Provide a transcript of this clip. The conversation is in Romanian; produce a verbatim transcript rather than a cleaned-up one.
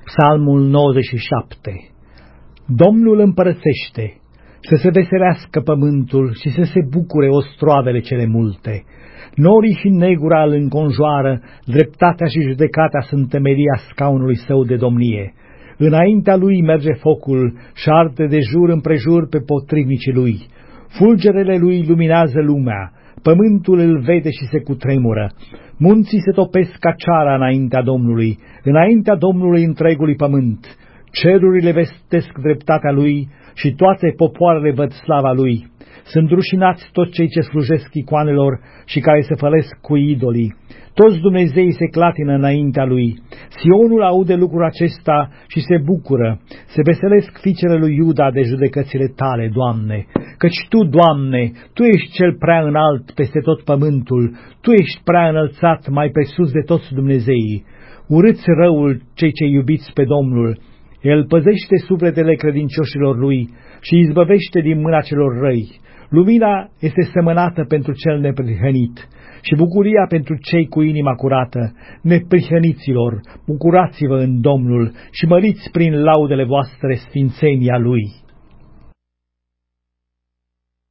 Psalmul nouăzeci și șapte. Domnul împărățește, să se veselească pământul și să se bucure ostroavele cele multe. Norii și negura îl înconjoară, dreptatea și judecata sunt temelia scaunului său de domnie. Înaintea lui merge focul și arde de jur împrejur pe potrivnicii lui. Fulgerele lui luminează lumea, pământul îl vede și se cutremură. Munții se topesc ca ceara înaintea Domnului, înaintea Domnului întregului pământ. Cerurile vestesc dreptatea lui și toate popoarele văd slava lui. Sunt rușinați toți cei ce slujesc icoanelor și care se fălesc cu idolii. Toți Dumnezeii se clatină înaintea lui. Sionul aude lucrul acesta și se bucură. Se veselesc fiicele lui Iuda de judecățile tale, Doamne. Căci Tu, Doamne, Tu ești cel prea înalt peste tot pământul. Tu ești prea înălțat mai pe sus de toți Dumnezeii. Urâți răul cei ce iubiți pe Domnul. El păzește sufletele credincioșilor lui și izbăvește din mâna celor răi. Lumina este semănată pentru cel neprihănit și bucuria pentru cei cu inima curată. Neprihăniților, bucurați-vă în Domnul și măriți prin laudele voastre sfințenia Lui.